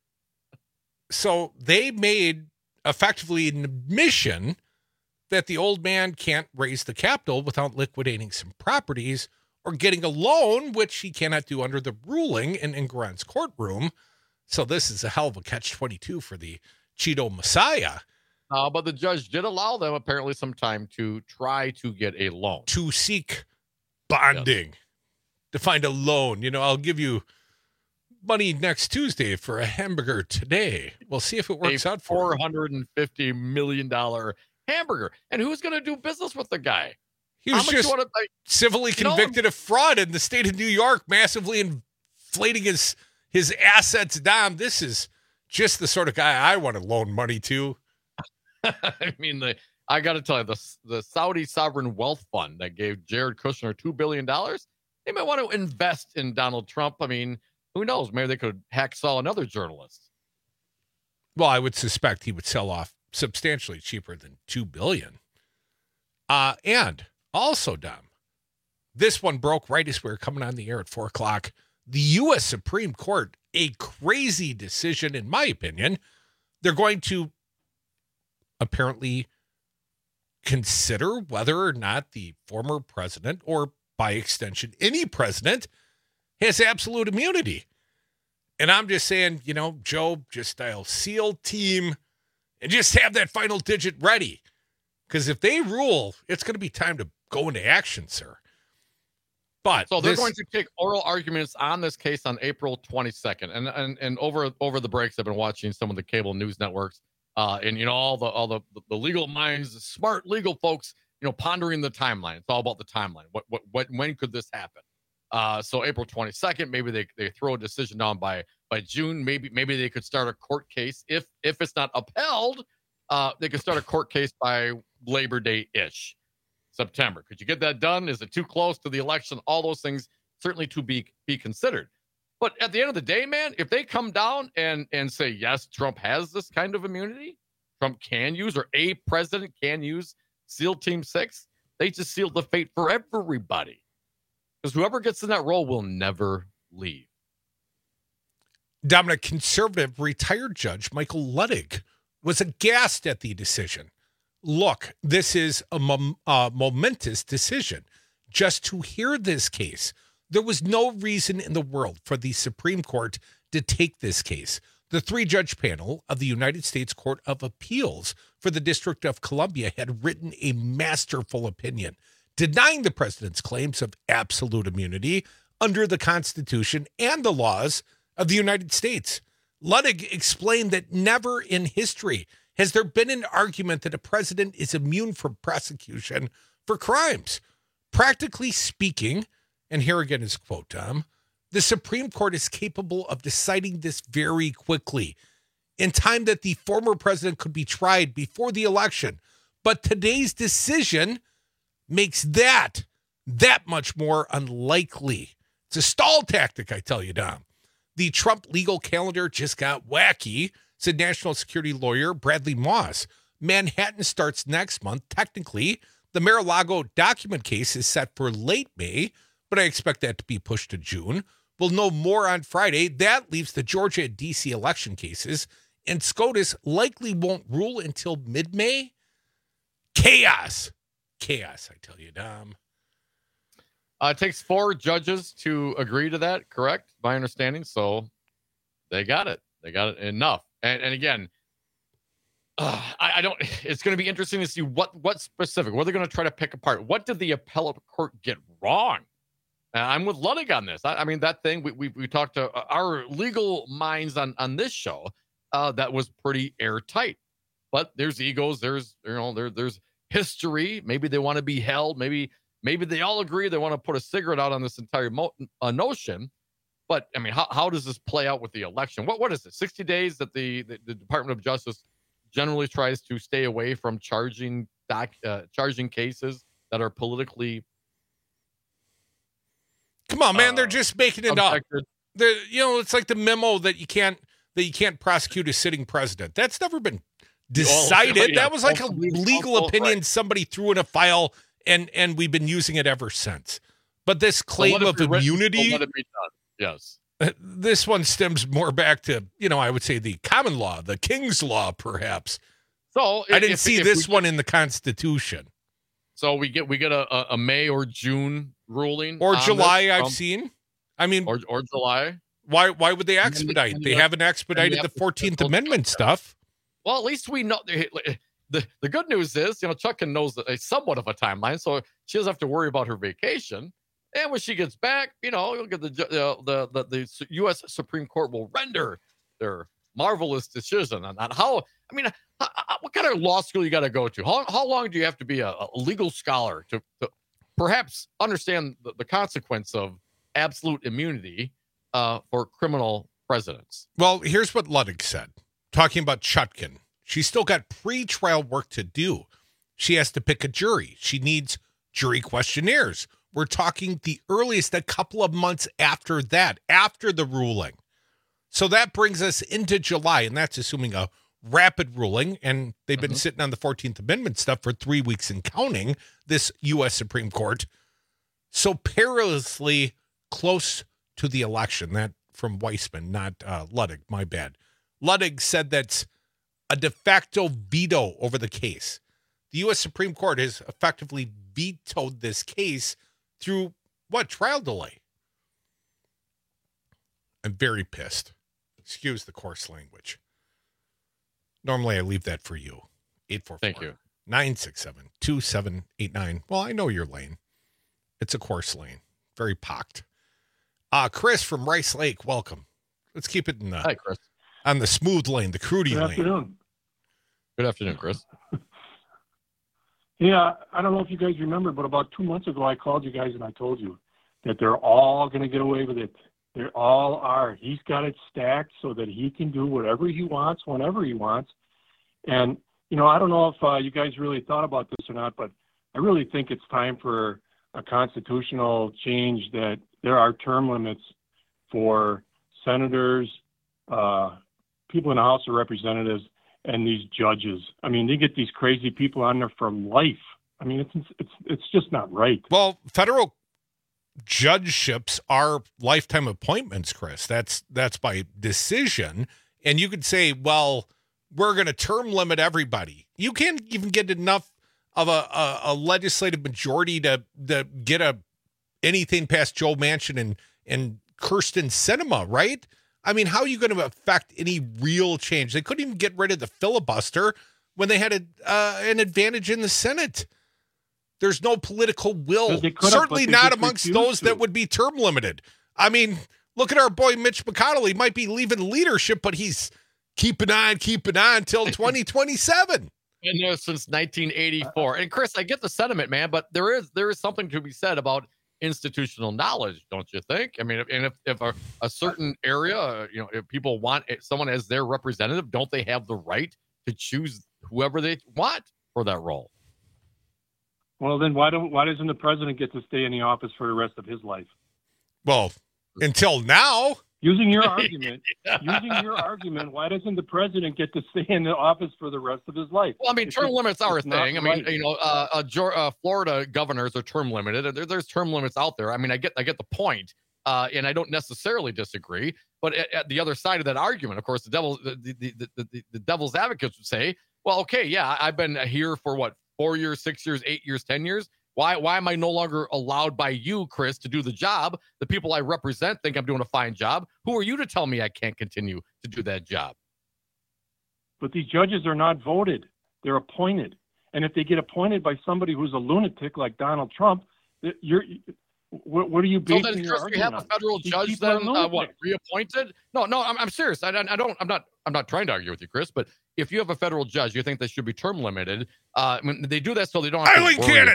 So they made effectively an admission that the old man can't raise the capital without liquidating some properties or getting a loan, which he cannot do under the ruling in Engoron's courtroom. So this is a hell of a catch-22 for the Cheeto Messiah. But the judge did allow them apparently some time to try to get a loan. To seek bonding, to find a loan. I'll give you money next Tuesday for a hamburger today. We'll see if it works out for $450 million hamburger. And who's going to do business with the guy? He was just civilly convicted of fraud in the state of New York, massively inflating his assets down. This is just the sort of guy I want to loan money to. I mean, I got to tell you, the Saudi Sovereign Wealth Fund that gave Jared Kushner $2 billion, they might want to invest in Donald Trump. I mean, who knows? Maybe they could hacksaw another journalist. Well, I would suspect he would sell off substantially cheaper than $2 billion. And also, Dom, this one broke right as we were coming on the air at 4 o'clock. The U.S. Supreme Court, a crazy decision, in my opinion. They're going to apparently consider whether or not the former president, or by extension, any president, has absolute immunity. And I'm just saying, Joe, just dial SEAL team and just have that final digit ready. Because if they rule, it's going to be time to go into action, sir. But so they're going to take oral arguments on this case on April 22nd. And over the breaks, I've been watching some of the cable news networks. And all the legal minds, the smart legal folks, pondering the timeline. It's all about the timeline. When could this happen? So April 22nd, maybe they throw a decision down by June. Maybe they could start a court case. If it's not upheld, they could start a court case by Labor Day-ish, September. Could you get that done? Is it too close to the election? All those things certainly to be considered. But at the end of the day, man, if they come down and say, yes, Trump has this kind of immunity, Trump can use, or a president can use SEAL Team 6, they just sealed the fate for everybody. Because whoever gets in that role will never leave. Dominic, conservative retired judge Michael Luttig was aghast at the decision. Look, this is a momentous decision. Just to hear this case, there was no reason in the world for the Supreme Court to take this case. The 3-judge panel of the United States Court of Appeals for the District of Columbia had written a masterful opinion denying the president's claims of absolute immunity under the Constitution and the laws of the United States. Luttig explained that never in history has there been an argument that a president is immune from prosecution for crimes. Practically speaking, and here again is quote, Tom, the Supreme Court is capable of deciding this very quickly. in time that the former president could be tried before the election. But today's decision makes that much more unlikely. It's a stall tactic, I tell you, Dom. The Trump legal calendar just got wacky, said national security lawyer Bradley Moss. Manhattan starts next month. Technically, the Mar-a-Lago document case is set for late May, but I expect that to be pushed to June. We'll know more on Friday. That leaves the Georgia and D.C. election cases, and SCOTUS likely won't rule until mid-May. Chaos, I tell you, Dom. It takes 4 judges to agree to that, correct? My understanding. So they got it. They got it enough. And again, I don't. It's going to be interesting to see what specific. What they're going to try to pick apart. What did the appellate court get wrong? I'm with Ludwig on this. I mean, that thing we talked to our legal minds on this show. That was pretty airtight. But there's egos. There's history. Maybe they want to be held. Maybe they all agree they want to put a cigarette out on this entire notion. But I mean, how does this play out with the election? What is it? 60 days that the Department of Justice generally tries to stay away from charging cases that are politically. Come on, man! They're just making it up. It's like the memo that you can't prosecute a sitting president. That's never been decided. That was like a legal opinion somebody threw in a file, and we've been using it ever since. But this claim of immunity, let it be done. Yes. This one stems more back to, I would say the common law, the King's law, perhaps. So I didn't see this one in the Constitution. So we get a May or June ruling, or July. I've seen. I mean, or July. Why would they expedite? They haven't expedited the 14th Amendment stuff. Well, at least we know. The good news is, Chuck knows somewhat of a timeline, so she doesn't have to worry about her vacation. And when she gets back, you'll get the U.S. Supreme Court will render their marvelous decision on how. I mean, what kind of law school you got to go to? How long do you have to be a legal scholar to perhaps understand the consequence of absolute immunity for criminal presidents? Well, here's what Ludwig said, talking about Chutkan. She's still got pre-trial work to do. She has to pick a jury. She needs jury questionnaires. We're talking the earliest a couple of months after that, after the ruling. So that brings us into July, and that's assuming a rapid ruling. And they've been sitting on the 14th Amendment stuff for 3 weeks and counting, this U.S. Supreme Court. So perilously close to the election. That from Weissman, not Ludwig, my bad. Ludwig said that's a de facto veto over the case. The U.S. Supreme Court has effectively vetoed this case through trial delay. I'm very pissed. Excuse the coarse language. Normally I leave that for you. 844. Thank you. 967-2789. Well, I know your lane. It's a coarse lane. Very pocked. Chris from Rice Lake, welcome. Let's keep it in Hi, Chris. On the smooth lane, the crudy lane. Afternoon. Good afternoon, Chris. Yeah, I don't know if you guys remember, but about 2 months ago, I called you guys and I told you that they're all going to get away with it. They all are. He's got it stacked so that he can do whatever he wants, whenever he wants. And, I don't know if you guys really thought about this or not, but I really think it's time for a constitutional change that there are term limits for senators, people in the House of Representatives, and these judges. I mean, they get these crazy people on there for life. I mean, it's just not right. Well, federal judgeships are lifetime appointments, Chris. That's by decision. And you could say, well, we're going to term limit everybody. You can't even get enough of a legislative majority to get anything past Joe Manchin and Kirsten Sinema, right? I mean, how are you going to affect any real change? They couldn't even get rid of the filibuster when they had an advantage in the Senate. There's no political will, certainly not amongst those that would be term limited. I mean, look at our boy Mitch McConnell. He might be leaving leadership, but he's keeping on till 2027. Been there since 1984. And Chris, I get the sentiment, man, but there is something to be said about institutional knowledge, don't you think? I mean, if a certain area, if people want someone as their representative, don't they have the right to choose whoever they want for that role? Well, then why doesn't the president get to stay in the office for the rest of his life? Well, until now. Using your argument, why doesn't the president get to stay in the office for the rest of his life? Well, I mean, term limits are a thing. I mean, Florida governors are term limited. There's term limits out there. I mean, I get the point, and I don't necessarily disagree. But at the other side of that argument, of course, the devil's advocates would say, well, okay, yeah, I've been here for 4 years, 6 years, 8 years, 10 years. Why am I no longer allowed by you, Chris, to do the job? The people I represent think I'm doing a fine job. Who are you to tell me I can't continue to do that job? But these judges are not voted. They're appointed. And if they get appointed by somebody who's a lunatic like Donald Trump, what are you basing so then, your Chris, argument you have on? a federal judge then, reappointed? No, I'm serious. I'm not trying to argue with you, Chris, but if you have a federal judge, you think they should be term limited. I mean, they do that so they don't have Eileen Cannon.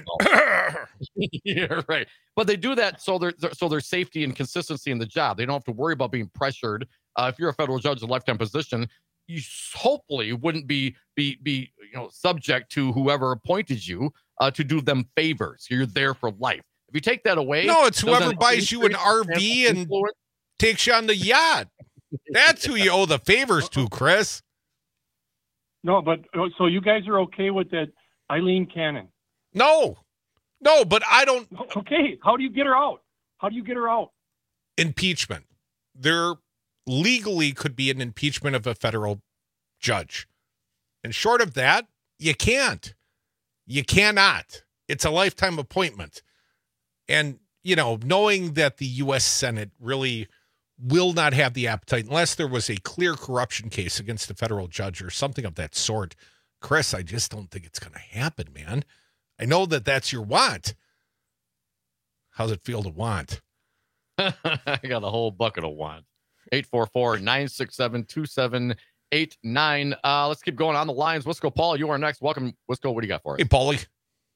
Yeah, right. But they do that so there's safety and consistency in the job. They don't have to worry about being pressured. If you're a federal judge in a lifetime position, you hopefully wouldn't be subject to whoever appointed you to do them favors. You're there for life. If you take that away, no, it's whoever buys you an RV and takes you on the yacht. That's who you owe the favors to, Chris. No, but so you guys are okay with that Eileen Cannon? No, but I don't. Okay, how do you get her out? Impeachment. There legally could be an impeachment of a federal judge. And short of that, you can't. You cannot. It's a lifetime appointment. And, knowing that the U.S. Senate really will not have the appetite unless there was a clear corruption case against a federal judge or something of that sort. Chris, I just don't think it's going to happen, man. I know that that's your want. How's it feel to want? I got a whole bucket of want. 844-967-2789. Let's keep going on the lines. Wisco Paul, you are next. Welcome, Wisco. What do you got for us? Hey, Paulie.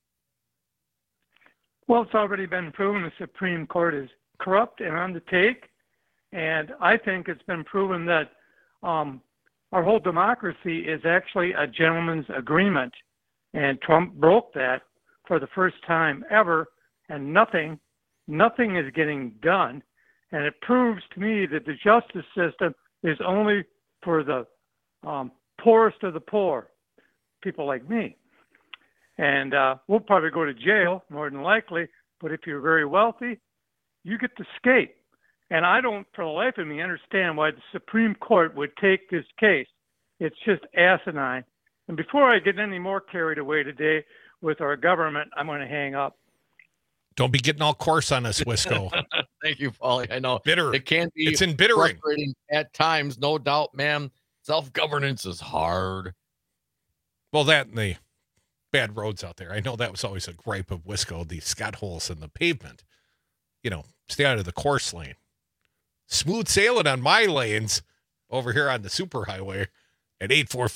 Well, it's already been proven the Supreme Court is corrupt and on the take. And I think it's been proven that our whole democracy is actually a gentleman's agreement. And Trump broke that for the first time ever. And nothing is getting done. And it proves to me that the justice system is only for the poorest of the poor, people like me. And we'll probably go to jail, more than likely. But if you're very wealthy, you get to skate. And I don't, for the life of me, understand why the Supreme Court would take this case. It's just asinine. And before I get any more carried away today with our government, I'm going to hang up. Don't be getting all coarse on us, Wisco. Thank you, Paulie. I know. Bitter. It can be It's embittering. Frustrating at times, no doubt, man. Self-governance is hard. Well, that and the bad roads out there. I know that was always a gripe of Wisco, the scat holes in the pavement. Stay out of the course lane. Smooth sailing on my lanes over here on the superhighway at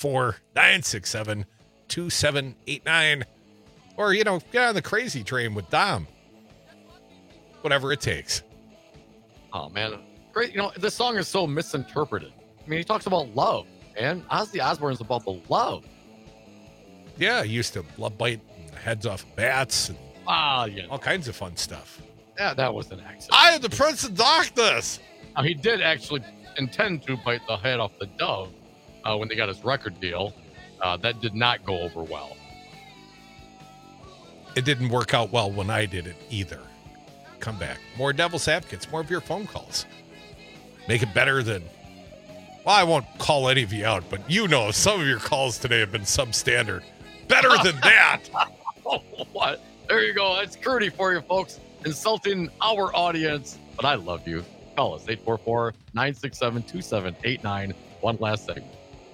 844-967-2789. Or, get on the crazy train with Dom. Whatever it takes. Oh, man. Great. This song is so misinterpreted. I mean, he talks about love, and Ozzy Osbourne is about the love. Yeah, he used to love bite heads off bats and yeah. all kinds of fun stuff. Yeah, that was an accident. I am the Prince of Darkness. Now, he did actually intend to bite the head off the dove when they got his record deal. That did not go over well. It didn't work out well when I did it either. Come back. More Devil's Advocates, more of your phone calls. Make it better than... Well, I won't call any of you out, but some of your calls today have been substandard. Better than that. Oh, what? There you go. It's Crudy for you, folks. Insulting our audience. But I love you. Call us, 844-967-2789. One last segment.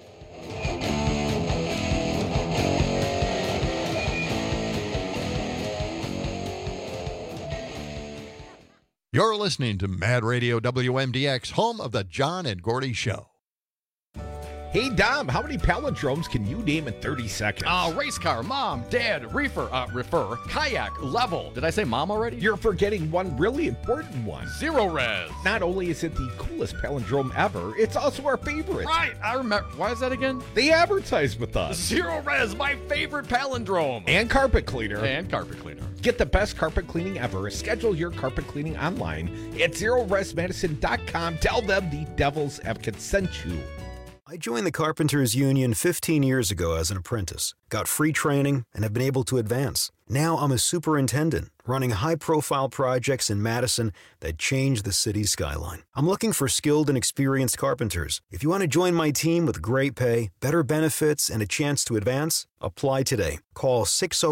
You're listening to Mad Radio WMDX, home of the John and Gordy Show. Hey, Dom, how many palindromes can you name in 30 seconds? Race car, mom, dad, reefer, kayak, level. Did I say mom already? You're forgetting one really important one. Zero res. Not only is it the coolest palindrome ever, it's also our favorite. Right, I remember. Why is that again? They advertise with us. Zero res, my favorite palindrome. And carpet cleaner. Get the best carpet cleaning ever. Schedule your carpet cleaning online at ZeroResMadison.com. Tell them the Devil's Advocate sent you. I joined the Carpenters Union 15 years ago as an apprentice, got free training, and have been able to advance. Now I'm a superintendent, running high-profile projects in Madison that change the city's skyline. I'm looking for skilled and experienced carpenters. If you want to join my team with great pay, better benefits, and a chance to advance, apply today. Call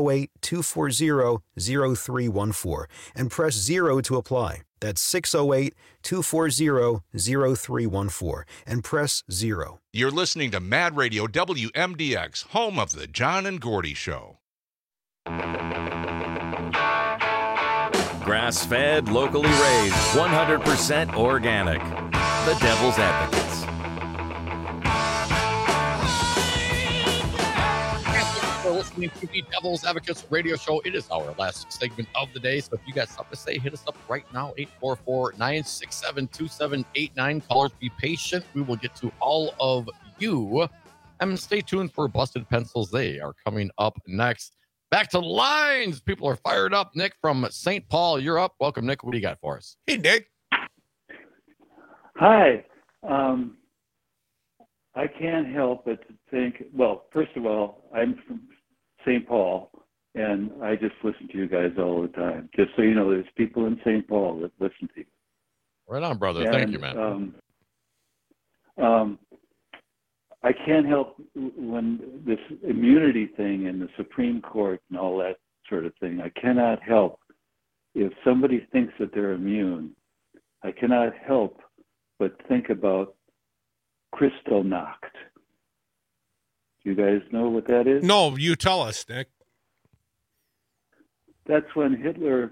608-240-0314 and press 0 to apply. That's 608-240-0314 and press 0. You're listening to Mad Radio WMDX, home of the John and Gordy Show. Grass-fed, locally raised, 100% organic. The Devil's Advocates. For listening to the Devil's Advocates radio show. It is our last segment of the day, so if you got something to say, hit us up right now, 844-967-2789. Callers, be patient. We will get to all of you. And stay tuned for Busted Pencils. They are coming up next. Back to the lines. People are fired up. Nick from St. Paul, you're up. Welcome, Nick. What do you got for us? Hey, Nick. Hi. I can't help but to think, well, first of all, I'm from St. Paul, and I just listen to you guys all the time. Just so you know, there's people in St. Paul that listen to you. Right on, brother. Thank you, man. I can't help when this immunity thing and the Supreme Court and all that sort of thing, I cannot help if somebody thinks that they're immune, I cannot help but think about Kristallnacht. Do you guys know what that is? No, you tell us, Nick. That's when Hitler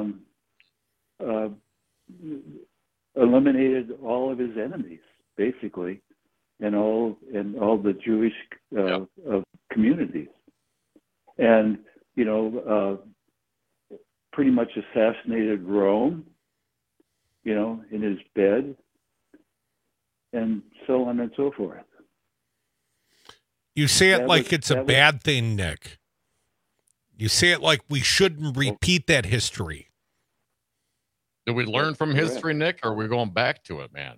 eliminated all of his enemies, basically, and all the Jewish communities, and pretty much assassinated Rome, in his bed, and so on and so forth. You say it like it's a bad thing, Nick. You say it like we shouldn't repeat that history. Did we learn from history, Nick, or are we going back to it, man?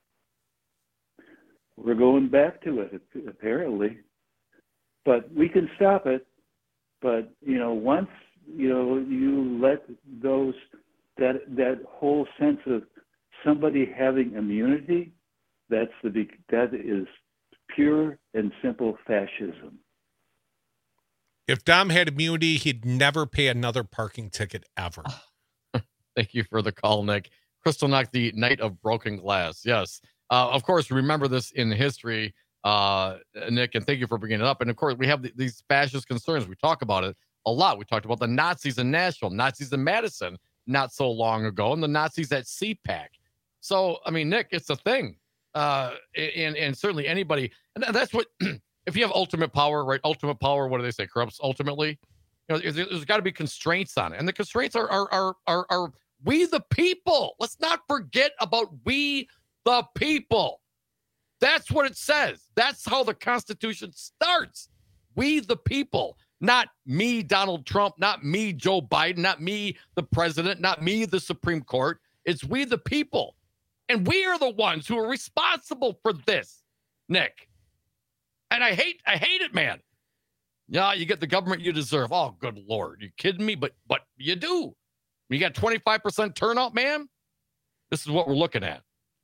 We're going back to it, apparently. But we can stop it. But, once, you let that whole sense of somebody having immunity, that is pure and simple fascism. If Dom had immunity, he'd never pay another parking ticket ever. Thank you for the call, Nick. Kristallnacht, the Night of Broken Glass. Yes. Of course, remember this in history, Nick, and thank you for bringing it up. And of course, we have these fascist concerns. We talk about it a lot. We talked about the Nazis in Nashville, Nazis in Madison not so long ago, and the Nazis at CPAC. So, I mean, Nick, it's a thing. And certainly anybody, and that's what, if you have ultimate power, right? Ultimate power, what do they say? Corrupts ultimately. There's got to be constraints on it. And the constraints are we the people. Let's not forget about we the people. That's what it says. That's how the Constitution starts. We the people, not me, Donald Trump, not me, Joe Biden, not me, the president, not me, the Supreme Court. It's we the people. And we are the ones who are responsible for this, Nick. And I hate it, man. Yeah, you get the government you deserve. Oh, good Lord. You kidding me? But you do. You got 25% turnout, man. This is what we're looking at.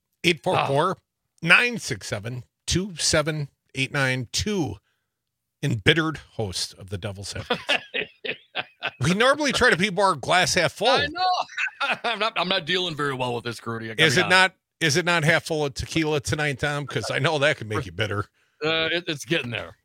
844-967-2789. Embittered host of the Devil's Advocate. We normally try to be more glass half full. I know. I'm not dealing very well with this, Rudy. Is it not half full of tequila tonight, Tom? Because I know that can make you bitter. It's getting there.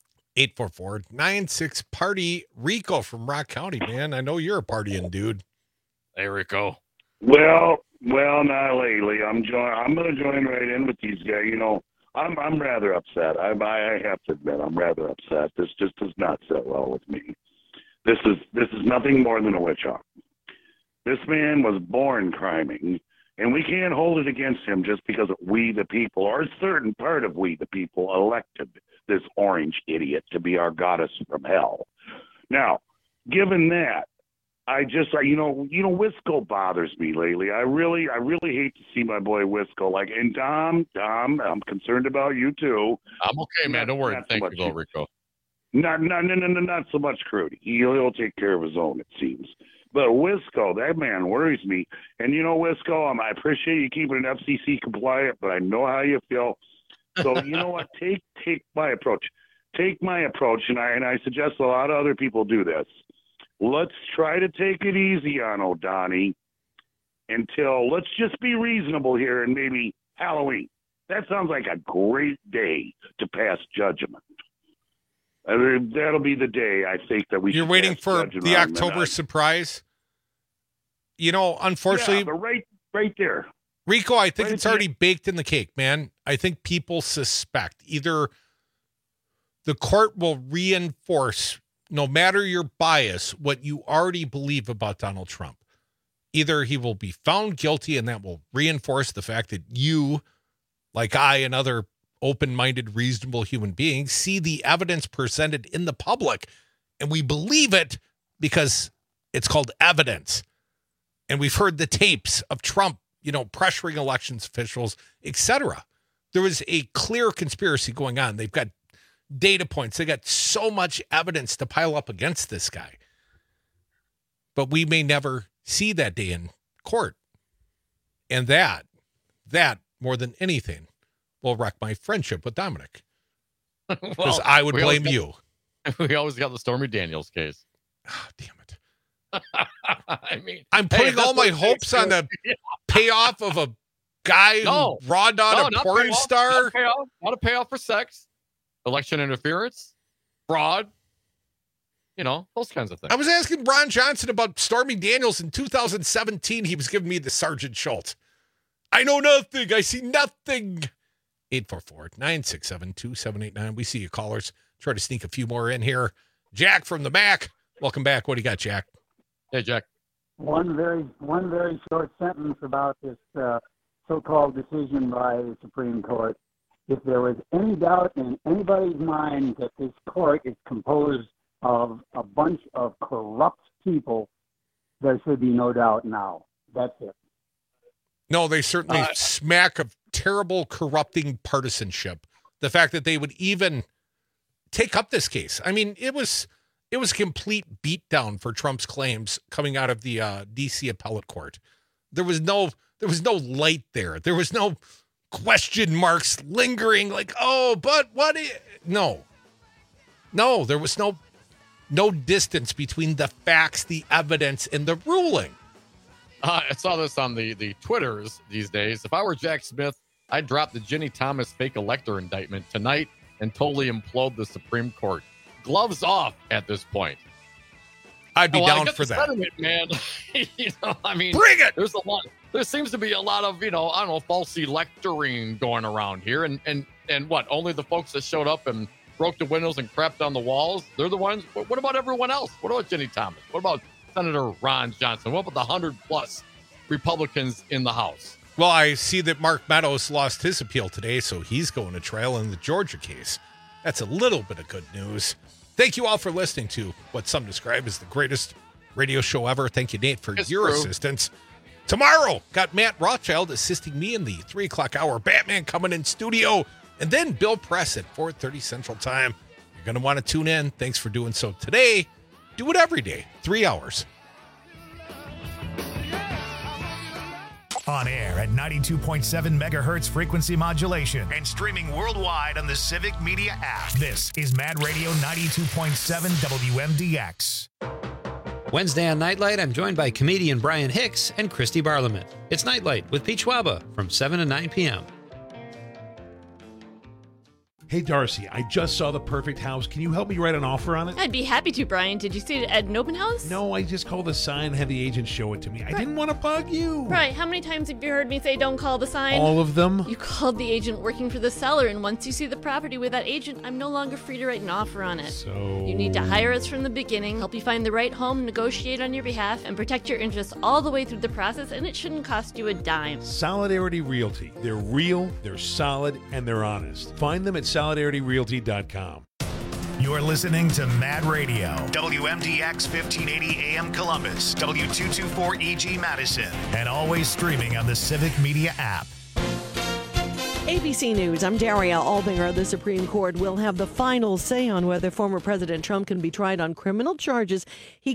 844-96-PARTY. Rico from Rock County, man. I know you're a partying dude. Hey, Rico. Well, not lately. I'm going to join right in with these guys. I'm rather upset. I have to admit, I'm rather upset. This just does not sit well with me. This is nothing more than a witch hunt. This man was born criming, and we can't hold it against him just because we the people, or a certain part of we the people, elected this orange idiot to be our goddess from hell. Now, given that, I just, Wisco bothers me lately. I really hate to see my boy Wisco. And Dom, I'm concerned about you too. I'm okay, man. Don't worry. Thank you, Rico. Not so much Crudy. He'll take care of his own, it seems. But Wisco, that man worries me. And Wisco, I appreciate you keeping it FCC compliant, but I know how you feel. So you know what? Take my approach. Take my approach, and I suggest a lot of other people do this. Let's try to take it easy on O'Donnell until, let's just be reasonable here, and maybe Halloween. That sounds like a great day to pass judgment. That'll be the day I think that we. You're should waiting pass for judgment the on October surprise. Unfortunately, yeah, but right there, Rico. I think it's already baked in the cake, man. I think people suspect either the court will reinforce, no matter your bias, what you already believe about Donald Trump. Either he will be found guilty, and that will reinforce the fact that you, like I and other open-minded, reasonable human beings, see the evidence presented in the public, and we believe it because it's called evidence. And we've heard the tapes of Trump, pressuring elections officials, etc. There was a clear conspiracy going on. They've got data points. They got so much evidence to pile up against this guy. But we may never see that day in court. And that more than anything will wreck my friendship with Dominic. Because I would blame you. We always got the Stormy Daniels case. Oh, damn it. I'm putting all my hopes on the payoff of a guy who rawed on a porn star. Not a payoff for sex, election interference, fraud, those kinds of things. I was asking Ron Johnson about Stormy Daniels in 2017. He was giving me the Sergeant Schultz. I know nothing. I see nothing. 844-967-2789. We see you callers. Try to sneak a few more in here. Jack from the Mac. Welcome back. What do you got, Jack? Hey, Jack. One very short sentence about this so-called decision by the Supreme Court. If there was any doubt in anybody's mind that this court is composed of a bunch of corrupt people, there should be no doubt now. That's it. No, they certainly smack of terrible, corrupting partisanship. The fact that they would even take up this case. It was a complete beatdown for Trump's claims coming out of the D.C. appellate court. There was no light there. There was no question marks lingering like, but what? No, there was no distance between the facts, the evidence, and the ruling. I saw this on the Twitters these days. If I were Jack Smith, I'd drop the Ginny Thomas fake elector indictment tonight and totally implode the Supreme Court. Gloves off at this point. I'd be down for that. Man. Bring it! There's a lot. There seems to be a lot of, false electoring going around here. And what? Only the folks that showed up and broke the windows and crapped on the walls? They're the ones? What about everyone else? What about Ginny Thomas? What about Senator Ron Johnson? What about the 100+ Republicans in the House? Well, I see that Mark Meadows lost his appeal today, so he's going to trial in the Georgia case. That's a little bit of good news. Thank you all for listening to what some describe as the greatest radio show ever. Thank you, Nate, for your assistance. Tomorrow, got Matt Rothschild assisting me in the 3 o'clock hour. Batman coming in studio. And then Bill Press at 4:30 Central Time. You're going to want to tune in. Thanks for doing so today. Do it every day. 3 hours. On air at 92.7 megahertz frequency modulation and streaming worldwide on the Civic Media app. This is Mad Radio 92.7 WMDX. Wednesday on Nightlight, I'm joined by comedian Brian Hicks and Christy Barlament. It's Nightlight with Pete Schwaba from 7 to 9 p.m. Hey, Darcy, I just saw the perfect house. Can you help me write an offer on it? I'd be happy to, Brian. Did you see it at an open house? No, I just called the sign and had the agent show it to me. I didn't want to bug you. Right, how many times have you heard me say don't call the sign? All of them. You called the agent working for the seller, and once you see the property with that agent, I'm no longer free to write an offer on it. So... You need to hire us from the beginning, help you find the right home, negotiate on your behalf, and protect your interests all the way through the process, and it shouldn't cost you a dime. Solidarity Realty. They're real, they're solid, and they're honest. Find them at solidarityrealty.com. You're listening to Mad Radio, WMDX 1580 AM Columbus, W224EG Madison, and always streaming on the Civic Media app. ABC News, I'm Daria Albinger. The Supreme Court will have the final say on whether former President Trump can be tried on criminal charges he